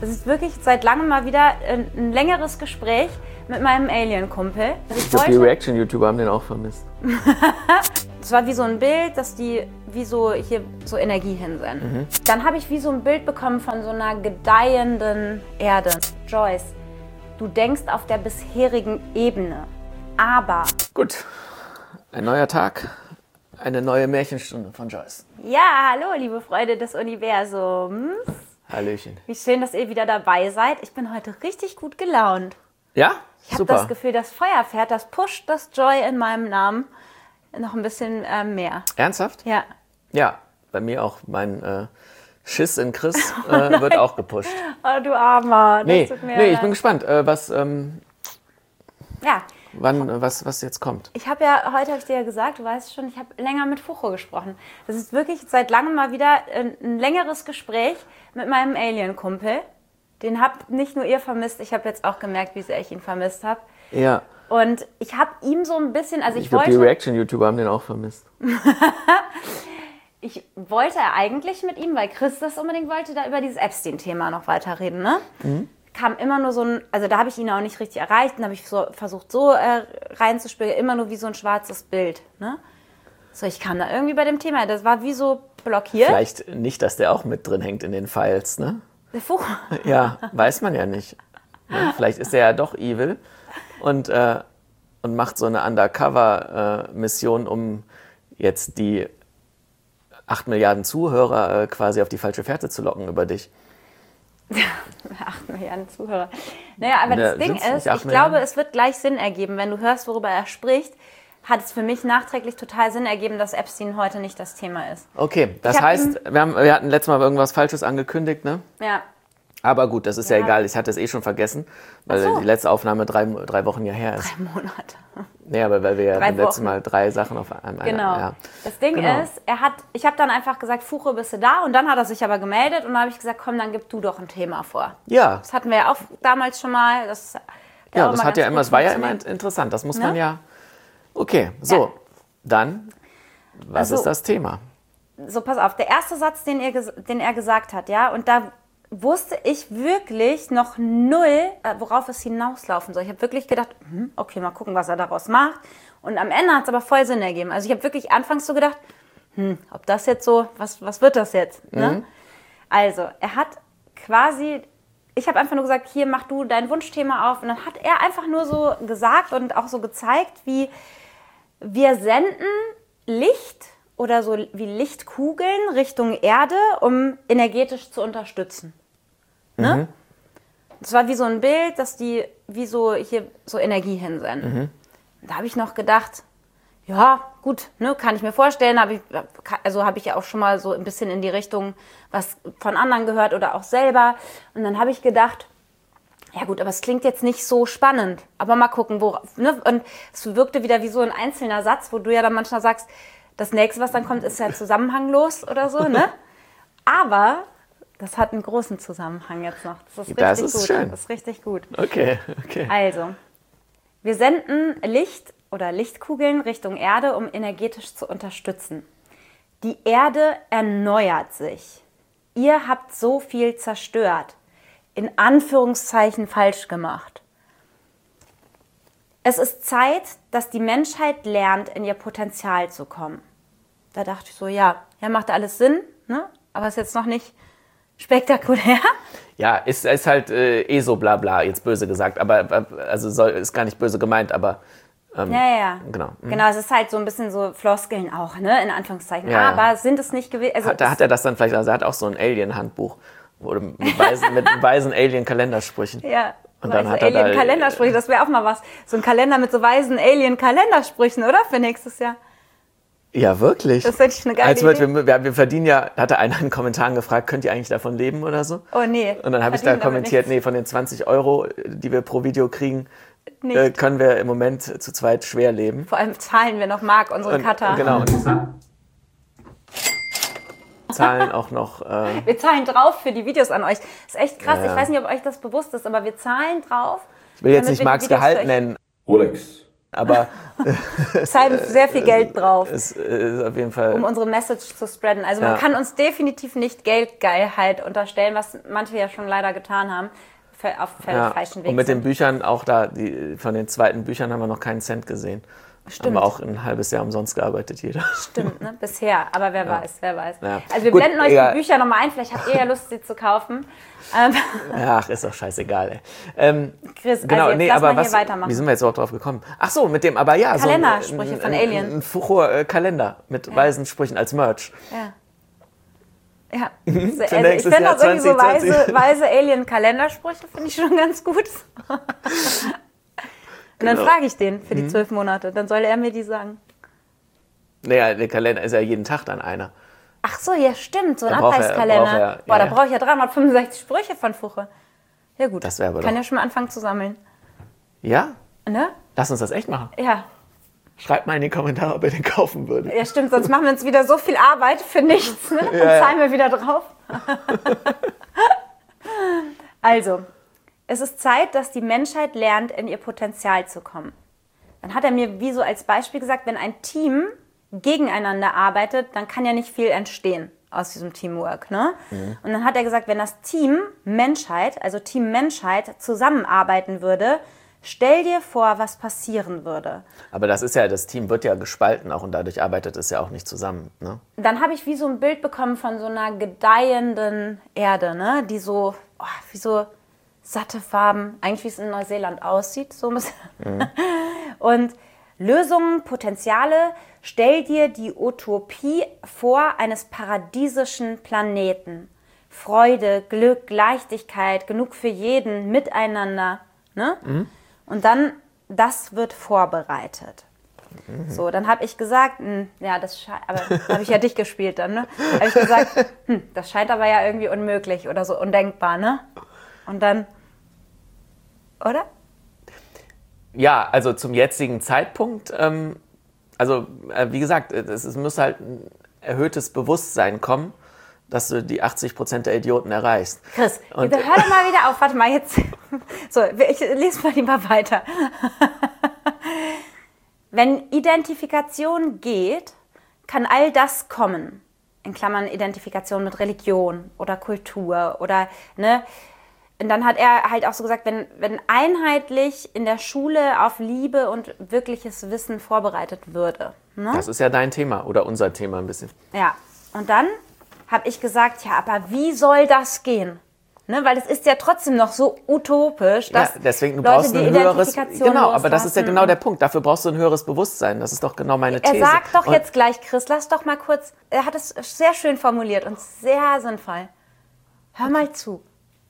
Das ist wirklich seit langem mal wieder ein längeres Gespräch mit meinem Alien-Kumpel. Ich glaube, die Reaction-YouTuber haben den auch vermisst. Es war wie so ein Bild, dass die wie so hier so Energie hinsenden. Dann habe ich wie so ein Bild bekommen von so einer gedeihenden Erde. Joyce, du denkst auf der bisherigen Ebene, aber... Gut, ein neuer Tag, eine neue Märchenstunde von Joyce. Ja, hallo, liebe Freunde des Universums. Hallöchen. Wie schön, dass ihr wieder dabei seid. Ich bin heute richtig gut gelaunt. Ja? Ich habe Super. das Gefühl, das Feuerpferd, das pusht das Joy in meinem Namen noch ein bisschen mehr. Ernsthaft? Ja. Ja, bei mir auch. Mein Schiss in Chris wird auch gepusht. Oh, du Armer. Das tut mir ich leid. bin gespannt, was jetzt kommt. Ich habe ja, heute habe ich dir ja gesagt, du weißt schon, ich habe länger mit Fucho gesprochen. Das ist wirklich seit langem mal wieder ein längeres Gespräch mit meinem Alien-Kumpel. Den habt nicht nur ihr vermisst, ich habe jetzt auch gemerkt, wie sehr ich ihn vermisst habe. Ja. Und ich habe ihm so ein bisschen, also Ich glaube, die Reaction-YouTuber haben den auch vermisst. Ich wollte eigentlich mit ihm, weil Chris das unbedingt wollte, da über dieses Epstein-Thema noch weiterreden, ne? Kam immer nur so ein, also da habe ich ihn auch nicht richtig erreicht, dann habe ich so versucht, so reinzuspielen, immer nur wie so ein schwarzes Bild, ne? So, ich kam da irgendwie bei dem Thema, das war wie so blockiert. Vielleicht nicht, dass der auch mit drin hängt in den Files, ne? Der Fucho. Ja, weiß man ja nicht. Ne? Vielleicht ist er ja doch evil und macht so eine Undercover-Mission, um jetzt die 8 Milliarden Zuhörer quasi auf die falsche Fährte zu locken über dich. 8 Milliarden Zuhörer. Naja, aber das Ding ist, ich glaube, es wird gleich Sinn ergeben, wenn du hörst, worüber er spricht, hat es für mich nachträglich total Sinn ergeben, dass Epstein heute nicht das Thema ist. Okay, das heißt, wir hatten letztes Mal irgendwas Falsches angekündigt, ne? Ja. Aber gut, das ist ja egal, ich hatte es eh schon vergessen, weil die letzte Aufnahme 3 Wochen ja her ist. 3 Monate. Nee, aber weil wir ja das letzte Wochen. Mal 3 Sachen auf einmal... Genau. Ja. Das Ding ist, ich habe dann einfach gesagt, Fucho, bist du da? Und dann hat er sich aber gemeldet und dann habe ich gesagt, komm, dann gib du doch ein Thema vor. Ja. Das hatten wir ja auch damals schon mal. Das hat ja immer, es war ja immer interessant, das muss man ja... Okay, so, dann, was ist das Thema? So, pass auf, der erste Satz, den er gesagt hat, ja, und da wusste ich wirklich noch null, worauf es hinauslaufen soll. Ich habe wirklich gedacht, okay, mal gucken, was er daraus macht. Und am Ende hat es aber voll Sinn ergeben. Also ich habe wirklich anfangs so gedacht, ob das jetzt so, was wird das jetzt? Ne? Also, er hat quasi, ich habe einfach nur gesagt, hier, mach du dein Wunschthema auf. Und dann hat er einfach nur so gesagt und auch so gezeigt, wie wir senden Licht oder so wie Lichtkugeln Richtung Erde, um energetisch zu unterstützen. Ne? Das war wie so ein Bild, dass die wie so hier so Energie hinsenden. Da habe ich noch gedacht, ja, gut, ne, kann ich mir vorstellen. Habe ich ja auch schon mal so ein bisschen in die Richtung was von anderen gehört oder auch selber. Und dann habe ich gedacht, ja gut, aber es klingt jetzt nicht so spannend. Aber mal gucken, worauf. Ne? Und es wirkte wieder wie so ein einzelner Satz, wo du ja dann manchmal sagst, das nächste, was dann kommt, ist ja zusammenhanglos oder so. Ne? Aber das hat einen großen Zusammenhang jetzt noch. Das ist richtig gut. Schön. Das ist richtig gut. Okay. Also, wir senden Licht oder Lichtkugeln Richtung Erde, um energetisch zu unterstützen. Die Erde erneuert sich. Ihr habt so viel zerstört. In Anführungszeichen falsch gemacht. Es ist Zeit, dass die Menschheit lernt, in ihr Potenzial zu kommen. Da dachte ich so, ja, macht alles Sinn, ne? Aber ist jetzt noch nicht spektakulär. Ja, ist halt so bla bla, jetzt böse gesagt, aber also ist gar nicht böse gemeint, aber ja. Genau. Genau, es ist halt so ein bisschen so Floskeln auch, ne, in Anführungszeichen. Ja, aber sind es nicht gewesen. Also hat er das dann vielleicht, also er hat auch so ein Alien-Handbuch oder mit weisen Alien-Kalendersprüchen. Ja, und dann hat Alien-Kalendersprüche, das wäre auch mal was. So ein Kalender mit so weisen Alien-Kalendersprüchen, oder? Für nächstes Jahr. Ja, wirklich. Das finde ich eine geile Idee. Wir verdienen ja, hatte einer in den Kommentaren gefragt, könnt ihr eigentlich davon leben oder so? Oh nee. Und dann habe ich da kommentiert, nee, von den 20 €, die wir pro Video kriegen, können wir im Moment zu zweit schwer leben. Vor allem zahlen wir noch Mark, unseren Cutter. Genau. Und zahlen auch noch... wir zahlen drauf für die Videos an euch. Das ist echt krass. Ja. Ich weiß nicht, ob euch das bewusst ist, aber wir zahlen drauf. Ich will jetzt nicht Marks Gehalt nennen. Rolex, Aber zahlen sehr viel Geld drauf, es ist auf jeden Fall... um unsere Message zu spreaden. Also man kann uns definitiv nicht Geldgeilheit unterstellen, was manche ja schon leider getan haben, auf völlig falschen Weg. Und mit den Büchern auch da, von den zweiten Büchern haben wir noch keinen Cent gesehen. Stimmt. Haben wir auch ein halbes Jahr umsonst gearbeitet, jeder. Stimmt, ne? Bisher. Aber wer weiß. Ja. Also wir blenden euch die Bücher nochmal ein. Vielleicht habt ihr ja Lust, sie zu kaufen. Ach, ist doch scheißegal. Chris, genau, also jetzt lass mal hier weitermachen. Wie sind wir jetzt überhaupt drauf gekommen? Ach so, mit dem, aber ja. Kalendersprüche von Alien. Ein Fuchur-Kalender mit weisen Sprüchen als Merch. Ja. Also ich finde auch irgendwie so weise Alien-Kalendersprüche, finde ich schon ganz gut. Und dann frage ich den für die 12 Monate. Dann soll er mir die sagen. Naja, der Kalender ist ja jeden Tag dann einer. Ach so, ja stimmt, so ein Abreißkalender. Da brauche ich ja 365 Sprüche von Fuche. Ja gut, das wäre kann ja schon mal anfangen zu sammeln. Ja? Ne? Lass uns das echt machen. Ja. Schreibt mal in die Kommentare, ob ihr den kaufen würdet. Ja stimmt, sonst machen wir uns wieder so viel Arbeit für nichts. Ne? Dann zahlen wir wieder drauf. Also... Es ist Zeit, dass die Menschheit lernt, in ihr Potenzial zu kommen. Dann hat er mir wie so als Beispiel gesagt, wenn ein Team gegeneinander arbeitet, dann kann ja nicht viel entstehen aus diesem Teamwork. Ne? Und dann hat er gesagt, wenn das Team Menschheit, also Team Menschheit, zusammenarbeiten würde, stell dir vor, was passieren würde. Aber das Team wird ja gespalten auch und dadurch arbeitet es ja auch nicht zusammen. Ne? Dann habe ich wie so ein Bild bekommen von so einer gedeihenden Erde, ne? Die so, wie so... satte Farben, eigentlich wie es in Neuseeland aussieht, so ein bisschen. Und Lösungen, Potenziale, stell dir die Utopie vor eines paradiesischen Planeten. Freude, Glück, Leichtigkeit, genug für jeden, miteinander. Ne? Und dann, das wird vorbereitet. So, dann habe ich gesagt, aber habe ich ja dich gespielt dann, ne? Habe ich gesagt, das scheint aber ja irgendwie unmöglich oder so undenkbar, ne? Und dann, oder? Ja, also zum jetzigen Zeitpunkt, wie gesagt, es muss halt ein erhöhtes Bewusstsein kommen, dass du die 80% der Idioten erreichst. Chris, hör doch mal wieder auf, warte mal jetzt. So, ich lese mal lieber weiter. Wenn Identifikation geht, kann all das kommen. In Klammern Identifikation mit Religion oder Kultur oder, ne? Und dann hat er halt auch so gesagt, wenn einheitlich in der Schule auf Liebe und wirkliches Wissen vorbereitet würde. Ne? Das ist ja dein Thema oder unser Thema ein bisschen. Ja, und dann habe ich gesagt, ja, aber wie soll das gehen? Ne? Weil es ist ja trotzdem noch so utopisch, dass deswegen, du Leute brauchst ein höheres, Identifikation aber das ist ja genau der Punkt. Dafür brauchst du ein höheres Bewusstsein. Das ist doch genau meine These. Er sagt doch jetzt gleich, Chris, lass doch mal kurz, er hat es sehr schön formuliert und sehr sinnvoll. Hör mal zu.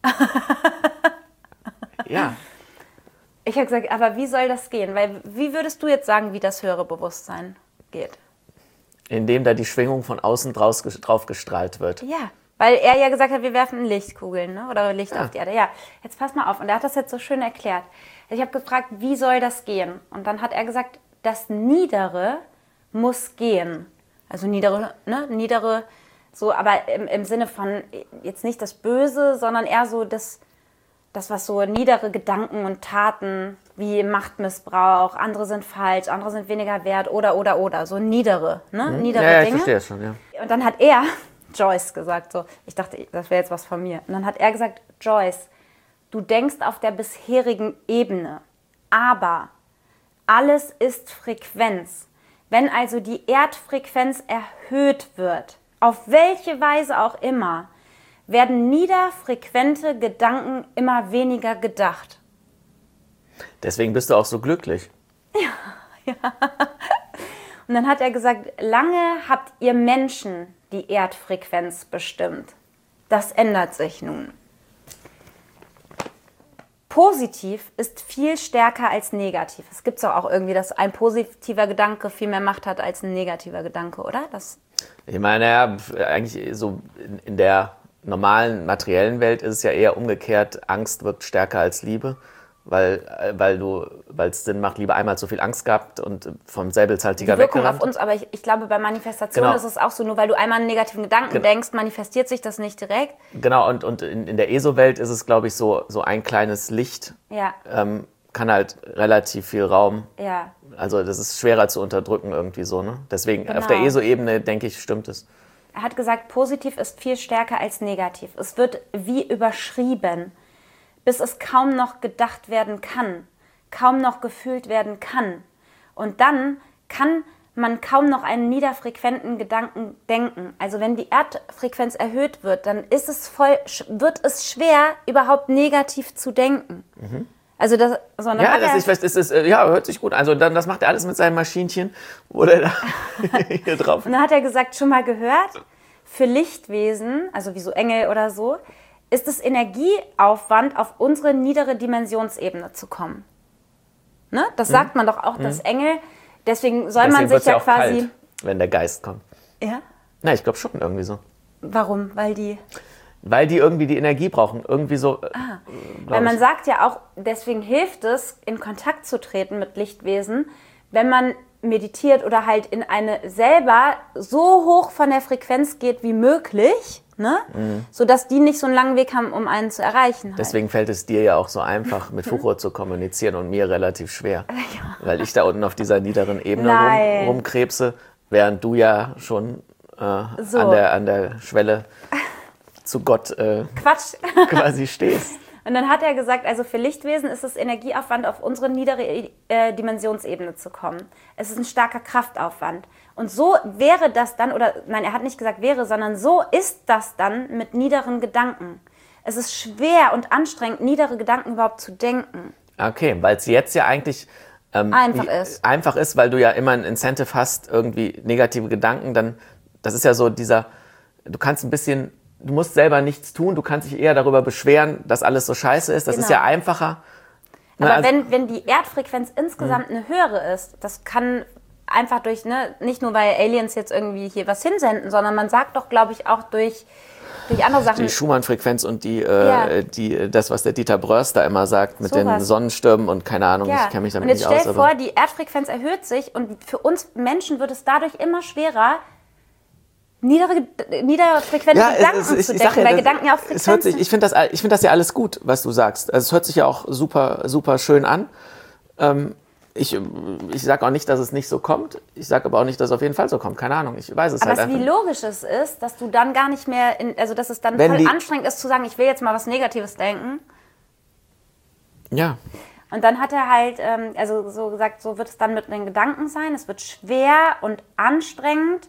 Ja. Ich habe gesagt, aber wie soll das gehen? Weil wie würdest du jetzt sagen, wie das höhere Bewusstsein geht? Indem da die Schwingung von außen drauf gestrahlt wird. Ja, weil er ja gesagt hat, wir werfen Lichtkugeln, ne? Oder Licht auf die Erde. Ja, jetzt pass mal auf. Und er hat das jetzt so schön erklärt. Ich habe gefragt, wie soll das gehen? Und dann hat er gesagt, das Niedere muss gehen. Also Niedere, so, aber im Sinne von jetzt nicht das Böse, sondern eher so das, was so niedere Gedanken und Taten wie Machtmissbrauch, andere sind falsch, andere sind weniger wert oder, so niedere, ne? Niedere Dinge. Ich verstehe es schon, ja. Und dann hat er Joyce gesagt, so, ich dachte, das wäre jetzt was von mir. Und dann hat er gesagt, Joyce, du denkst auf der bisherigen Ebene, aber alles ist Frequenz. Wenn also die Erdfrequenz erhöht wird, auf welche Weise auch immer, werden niederfrequente Gedanken immer weniger gedacht. Deswegen bist du auch so glücklich. Ja. Und dann hat er gesagt, lange habt ihr Menschen die Erdfrequenz bestimmt. Das ändert sich nun. Positiv ist viel stärker als negativ. Es gibt doch auch irgendwie, dass ein positiver Gedanke viel mehr Macht hat als ein negativer Gedanke, oder? Ich meine, ja, eigentlich so in der normalen materiellen Welt ist es ja eher umgekehrt. Angst wirkt stärker als Liebe, weil es Sinn macht, lieber einmal so viel Angst gehabt und vom Säbelzahntiger weggerannt. Auf uns, aber ich glaube, bei Manifestation ist es auch so, nur weil du einmal einen negativen Gedanken denkst, manifestiert sich das nicht direkt. Genau, und in der ESO-Welt ist es, glaube ich, so ein kleines Licht kann halt relativ viel Raum. Ja. Also das ist schwerer zu unterdrücken irgendwie so, ne? Deswegen auf Genau. der ESO-Ebene, denke ich, stimmt es. Er hat gesagt, positiv ist viel stärker als negativ. Es wird wie überschrieben, bis es kaum noch gedacht werden kann, kaum noch gefühlt werden kann. Und dann kann man kaum noch einen niederfrequenten Gedanken denken. Also wenn die Erdfrequenz erhöht wird, dann wird es schwer, überhaupt negativ zu denken. Also das, so, Ja, ja, hört sich gut an. Also das macht er alles mit seinem Maschinchen, wo der da hier drauf. Und dann hat er gesagt, schon mal gehört, für Lichtwesen, also wie so Engel oder so, ist es Energieaufwand, auf unsere niedere Dimensionsebene zu kommen. Ne? Das sagt man doch auch, dass Engel, deswegen soll man sich ja quasi... Kalt, wenn der Geist kommt. Ja? Na, ich glaube schon irgendwie so. Warum? Weil die irgendwie die Energie brauchen. Irgendwie so. Weil man sagt ja auch, deswegen hilft es, in Kontakt zu treten mit Lichtwesen, wenn man meditiert oder halt in eine selber so hoch von der Frequenz geht wie möglich, ne? Sodass die nicht so einen langen Weg haben, um einen zu erreichen. Halt. Deswegen fällt es dir ja auch so einfach, mit Fuchur zu kommunizieren und mir relativ schwer. Weil ich da unten auf dieser niederen Ebene rumkrebse, während du ja schon an der Schwelle zu Gott Quatsch. quasi stehst. Und dann hat er gesagt, also für Lichtwesen ist es Energieaufwand, auf unsere niedere Dimensionsebene zu kommen. Es ist ein starker Kraftaufwand. Und so wäre das dann, oder nein, er hat nicht gesagt wäre, sondern so ist das dann mit niederen Gedanken. Es ist schwer und anstrengend, niedere Gedanken überhaupt zu denken. Okay, weil es jetzt ja eigentlich einfach ist, weil du ja immer ein Incentive hast, irgendwie negative Gedanken, dann, das ist ja so du kannst ein bisschen... Du musst selber nichts tun, du kannst dich eher darüber beschweren, dass alles so scheiße ist. Das ist ja einfacher. Aber wenn die Erdfrequenz insgesamt eine höhere ist, das kann einfach durch, ne, nicht nur weil Aliens jetzt irgendwie hier was hinsenden, sondern man sagt doch, glaube ich, auch durch andere Sachen. Die Schumann-Frequenz und das, was der Dieter Bröers da immer sagt, mit den Sonnenstürmen und keine Ahnung, ich kenne mich damit nicht aus. Und jetzt stell dir vor, die Erdfrequenz erhöht sich und für uns Menschen wird es dadurch immer schwerer, niederfrequente Gedanken zu denken, weil Gedanken ja auch Frequenzen sind. Ich finde das ja alles gut, was du sagst. Also es hört sich ja auch super, super schön an. Ich sage auch nicht, dass es nicht so kommt. Ich sage aber auch nicht, dass es auf jeden Fall so kommt. Keine Ahnung, ich weiß es halt einfach. Aber wie logisch es ist, dass du dann gar nicht mehr, dass es dann voll anstrengend ist zu sagen, ich will jetzt mal was Negatives denken. Ja. Und dann hat er halt, so gesagt, so wird es dann mit den Gedanken sein. Es wird schwer und anstrengend.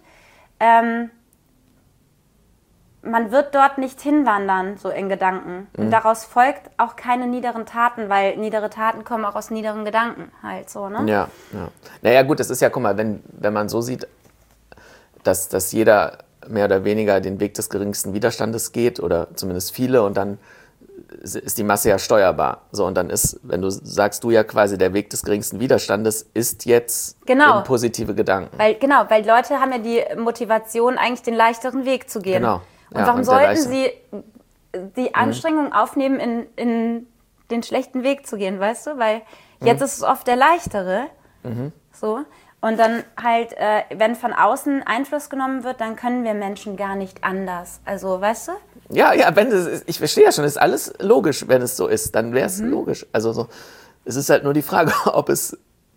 Man wird dort nicht hinwandern, so in Gedanken. Und daraus folgt auch keine niederen Taten, weil niedere Taten kommen auch aus niederen Gedanken halt so, ne? Ja. Naja gut, das ist ja, guck mal, wenn man so sieht, dass jeder mehr oder weniger den Weg des geringsten Widerstandes geht oder zumindest viele und dann ist die Masse ja steuerbar. So, und dann ist, wenn du sagst, du ja quasi, der Weg des geringsten Widerstandes ist jetzt in positive Gedanken. Weil Leute haben ja die Motivation, eigentlich den leichteren Weg zu gehen. Genau. Und warum sollten sie die Anstrengung aufnehmen, in den schlechten Weg zu gehen, weißt du? Weil jetzt ist es oft der leichtere. So. Und dann halt, wenn von außen Einfluss genommen wird, dann können wir Menschen gar nicht anders. Also, weißt du? Ja, ich verstehe ja schon, ist alles logisch, wenn es so ist. Dann wäre es logisch. Also so, es ist halt nur die Frage, ob es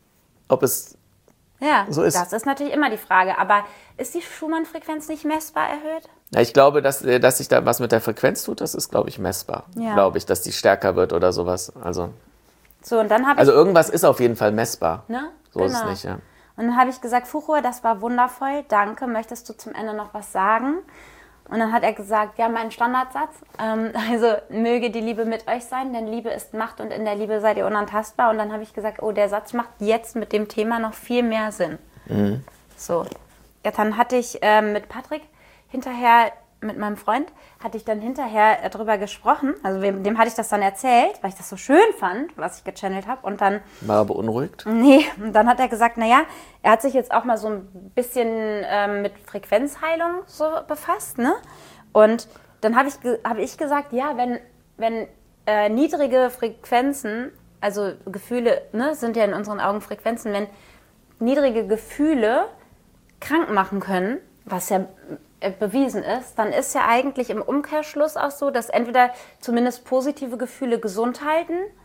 so ist. Das ist natürlich immer die Frage. Aber ist die Schumann-Frequenz nicht messbar erhöht? Ja, ich glaube, dass sich da was mit der Frequenz tut, das ist, glaube ich, messbar. Ja. Glaube ich, dass die stärker wird oder sowas. Also und dann irgendwas ist auf jeden Fall messbar. Ne? So ist es nicht, ja. Und dann habe ich gesagt, Fuchur, das war wundervoll, danke. Möchtest du zum Ende noch was sagen? Und dann hat er gesagt, ja, mein Standardsatz, also möge die Liebe mit euch sein, denn Liebe ist Macht und in der Liebe seid ihr unantastbar. Und dann habe ich gesagt, oh, der Satz macht jetzt mit dem Thema noch viel mehr Sinn. So, ja, dann hatte ich mit Patrick hinterher, mit meinem Freund, hatte ich dann hinterher drüber gesprochen. Also dem hatte ich das dann erzählt, weil ich das so schön fand, was ich gechannelt habe. Und dann war er beunruhigt? Nee, und dann hat er gesagt, naja, er hat sich jetzt auch mal so ein bisschen mit Frequenzheilung so befasst, ne? Und dann habe ich gesagt, ja, wenn niedrige Frequenzen, also Gefühle, ne, sind ja in unseren Augen Frequenzen, wenn niedrige Gefühle krank machen können, was ja bewiesen ist, dann ist ja eigentlich im Umkehrschluss auch so, dass entweder zumindest positive Gefühle gesund halten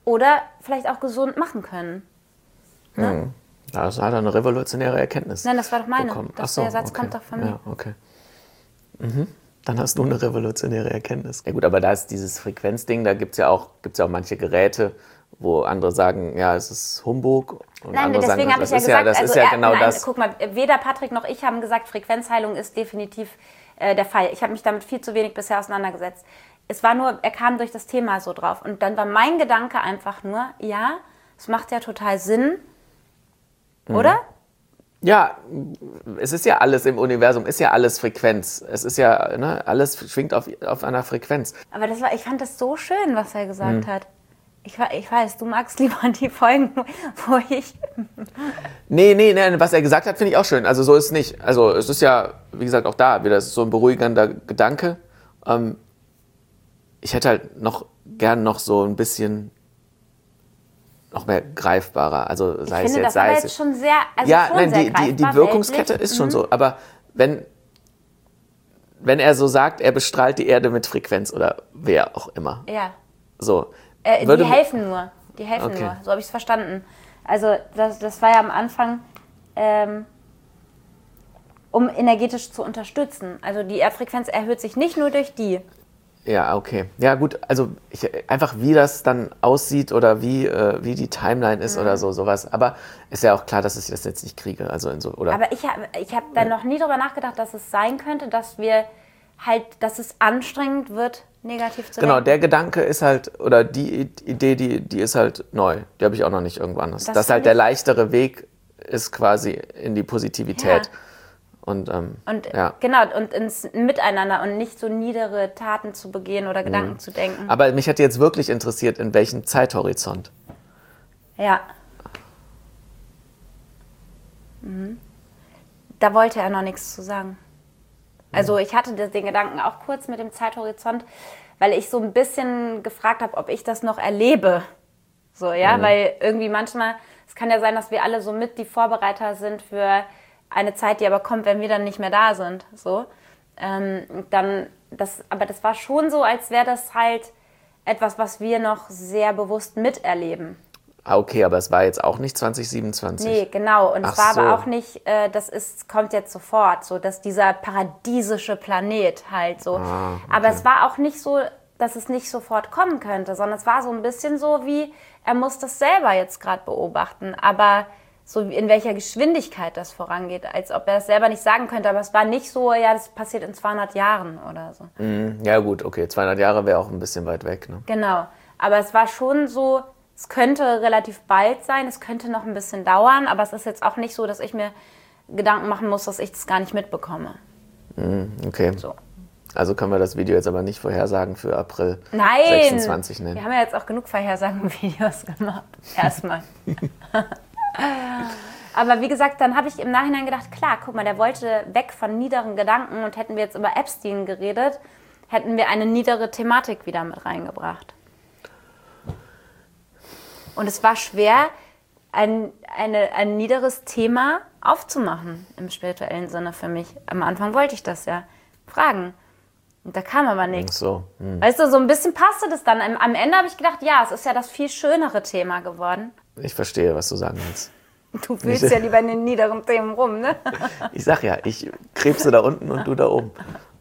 oder vielleicht auch gesund machen können. Ne? Das hat er eine revolutionäre Erkenntnis. Nein, das war doch meine. bekommen. Der Satz kommt doch von mir. Ja, okay. Dann hast du eine revolutionäre Erkenntnis. Ja gut, aber da ist dieses Frequenzding, da gibt's ja auch manche Geräte, wo andere sagen, ja, es ist Humbug. Und Nein, andere deswegen sagen, habe ich ja gesagt, das ist ja genau das. Guck mal, weder Patrick noch ich haben gesagt, Frequenzheilung ist definitiv der Fall. Ich habe mich damit viel zu wenig bisher auseinandergesetzt. Es war nur, er kam durch das Thema so drauf. Und dann war mein Gedanke einfach nur, ja, es macht ja total Sinn, oder? Ja, es ist ja alles im Universum, ist ja alles Frequenz. Es ist ja, ne, alles schwingt auf einer Frequenz. Aber ich fand das so schön, was er gesagt hat. Ich weiß, du magst lieber die Folgen, wo ich... Nee, was er gesagt hat, finde ich auch schön. Also so ist es nicht. Also es ist ja, wie gesagt, auch da wieder so ein beruhigender Gedanke. Ich hätte halt gern noch so ein bisschen noch mehr greifbarer. Also sei ich finde, es jetzt, das aber jetzt schon sehr, die Wirkungskette ist schon so. Aber wenn er so sagt, er bestrahlt die Erde mit Frequenz oder wer auch immer. Ja. So. Die helfen nur. Okay. Nur. So habe ich es verstanden. Also das war ja am Anfang, um energetisch zu unterstützen. Also die Erdfrequenz erhöht sich nicht nur durch die. Ja, okay. Ja gut, also einfach wie das dann aussieht oder wie die Timeline ist oder sowas. Aber ist ja auch klar, dass ich das jetzt nicht kriege. Also oder. Aber ich hab dann noch nie darüber nachgedacht, dass es sein könnte, dass dass es anstrengend wird, negativ zu Genau, denken. der Gedanke ist halt, oder die Idee, die ist halt neu. Die habe ich auch noch nicht irgendwo anders. Dass halt der leichtere Weg ist quasi in die Positivität. Ja. Und ja. Genau, und ins Miteinander und nicht so niedere Taten zu begehen oder Gedanken zu denken. Aber mich hat jetzt wirklich interessiert, in welchem Zeithorizont. Ja. Da wollte er noch nichts zu sagen. Also ich hatte den Gedanken auch kurz mit dem Zeithorizont, weil ich so ein bisschen gefragt habe, ob ich das noch erlebe. So, ja, weil irgendwie manchmal, es kann ja sein, dass wir alle so mit die Vorbereiter sind für eine Zeit, die aber kommt, wenn wir dann nicht mehr da sind. So. Aber das war schon so, als wäre das halt etwas, was wir noch sehr bewusst miterleben. Okay, aber es war jetzt auch nicht 2027. Nee, genau. Und es war aber auch nicht, kommt jetzt sofort, so, dass dieser paradiesische Planet halt so. Okay. Aber es war auch nicht so, dass es nicht sofort kommen könnte, sondern es war so ein bisschen so wie, er muss das selber jetzt gerade beobachten, aber so in welcher Geschwindigkeit das vorangeht, als ob er es selber nicht sagen könnte. Aber es war nicht so, ja, das passiert in 200 Jahren oder so. Ja gut, okay, 200 Jahre wäre auch ein bisschen weit weg. Ne? Genau, aber es war schon so, es könnte relativ bald sein, es könnte noch ein bisschen dauern, aber es ist jetzt auch nicht so, dass ich mir Gedanken machen muss, dass ich das gar nicht mitbekomme. Okay. So. Also können wir das Video jetzt aber nicht vorhersagen für April 26 nennen. Wir haben ja jetzt auch genug Vorhersagen-Videos gemacht. Erstmal. Aber wie gesagt, dann habe ich im Nachhinein gedacht, klar, guck mal, der wollte weg von niederen Gedanken und hätten wir jetzt über Epstein geredet, hätten wir eine niedere Thematik wieder mit reingebracht. Und es war schwer, ein niederes Thema aufzumachen im spirituellen Sinne für mich. Am Anfang wollte ich das ja fragen. Und da kam aber nichts. So. Weißt du, so ein bisschen passte das dann. Am Ende habe ich gedacht, ja, es ist ja das viel schönere Thema geworden. Ich verstehe, was du sagen willst. Du fühlst ja lieber in den niederen Themen rum, ne? Ich sag ja, ich krebse da unten und du da oben.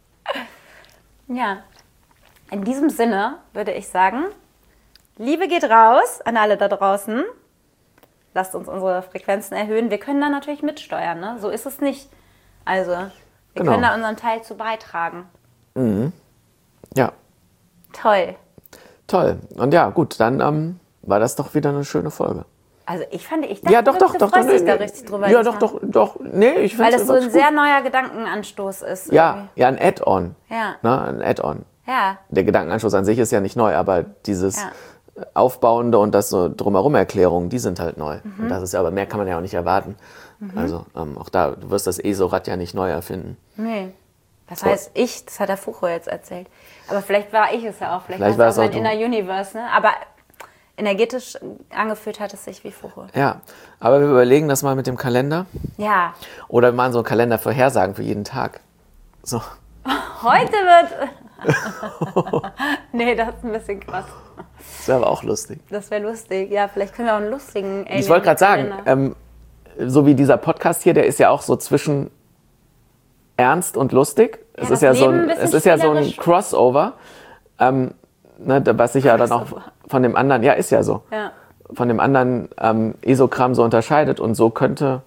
Ja. In diesem Sinne würde ich sagen, Liebe geht raus an alle da draußen. Lasst uns unsere Frequenzen erhöhen. Wir können da natürlich mitsteuern, ne? So ist es nicht. Also, wir können da unseren Teil zu beitragen. Ja. Toll. Und ja, gut, dann war das doch wieder eine schöne Folge. Also ich dachte, ja, doch, du freust dich da richtig drüber. Ja, doch. Nee, ich finde weil das so ein sehr neuer Gedankenanstoß ist. Ja, ein Add-on. Ja. Ne, ein Add-on. Ja. Der Gedankenanstoß an sich ist ja nicht neu, aber dieses Aufbauende und das so drumherum Erklärungen, die sind halt neu. Und das ist aber mehr kann man ja auch nicht erwarten. Also auch da, du wirst das ESO-Rad ja nicht neu erfinden. Nee. Das heißt das hat der Fucho jetzt erzählt. Aber vielleicht war ich es ja auch. Vielleicht war es auch mein Inner Universe. Ne? Aber energetisch angefühlt hat es sich wie Fucho. Ja, aber wir überlegen das mal mit dem Kalender. Ja. Oder wir machen so einen Kalender Vorhersagen für jeden Tag. So. Heute wird Nee, das ist ein bisschen krass. Das wäre aber auch lustig. Das wäre lustig. Ja, vielleicht können wir auch einen lustigen Alien. Ich wollte gerade sagen, so wie dieser Podcast hier, der ist ja auch so zwischen ernst und lustig. Ja, Es ist ja so Leben ein, es ist ja so ein spielerisch. Crossover, ne, was sich ja dann auch von dem anderen, ja, ist ja so, Ja. von dem anderen Esogramm so unterscheidet. Und so könnte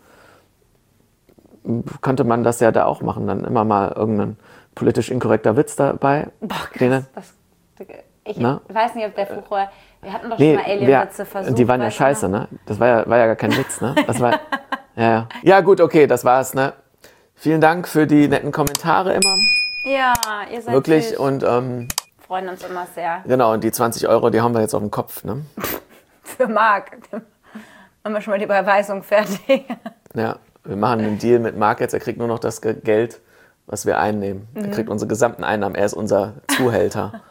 man das ja da auch machen. Dann immer mal irgendein politisch inkorrekter Witz dabei. Boah, Denen. krass. Ich Na? weiß nicht, ob der Fluch war. Wir hatten doch Nee, schon mal Alien-Witze versucht. die waren ja weißt du scheiße, noch? ne? Das war ja gar kein Witz, ne? Das war, ja. Ja, gut, okay, das war's, ne? Vielen Dank für die netten Kommentare immer. Ja, ihr seid Wirklich. süß. Und Freuen uns immer sehr. genau, und die 20 Euro, die haben wir jetzt auf dem Kopf, ne? Für Marc. Haben wir schon mal die Überweisung fertig. Ja, wir machen einen Deal mit Marc jetzt. Er kriegt nur noch das Geld, was wir einnehmen. Er kriegt unsere gesamten Einnahmen. Er ist unser Zuhälter.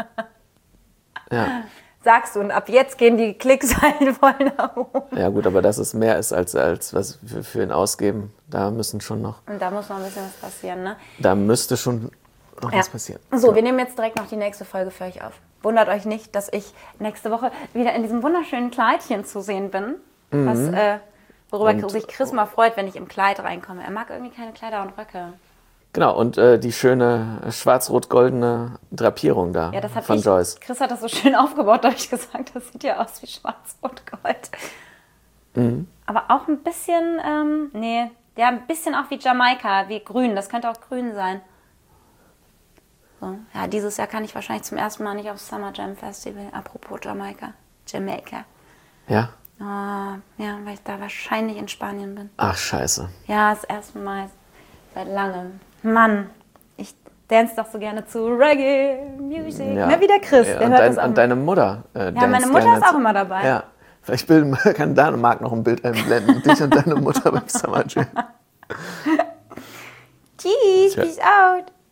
Ja. Sagst du, und ab jetzt gehen die Klickzahlen voll nach oben. Ja gut, aber das ist mehr ist als was wir für ihn ausgeben. Da müssen schon noch, Und da muss noch ein bisschen was passieren, ne? da müsste schon noch was passieren. So, wir nehmen jetzt direkt noch die nächste Folge für euch auf. Wundert euch nicht, dass ich nächste Woche wieder in diesem wunderschönen Kleidchen zu sehen bin. Worüber sich Chris mal freut, wenn ich im Kleid reinkomme. Er mag irgendwie keine Kleider und Röcke. Genau, und die schöne schwarz-rot-goldene Drapierung da Ja, das hat von Joyce. Chris hat das so schön aufgebaut, da habe ich gesagt, das sieht ja aus wie Schwarz-Rot-Gold. Aber auch ein bisschen, ja, ein bisschen auch wie Jamaika, wie grün. Das könnte auch grün sein. So. Ja, dieses Jahr kann ich wahrscheinlich zum ersten Mal nicht aufs Summer Jam Festival. Apropos Jamaika. Ja? Ja, weil ich da wahrscheinlich in Spanien bin. Ach, scheiße. Ja, das erste Mal seit langem. Mann, ich dance doch so gerne zu Reggae-Music. Ja. Na, wie der Chris, Ja, der und, hört das auch. und deine Mutter Ja, meine Mutter ist auch immer dabei. Ja, vielleicht kann da Marc noch ein Bild einblenden. Dich und deine Mutter beim Summer Jam. Tschüss, peace out.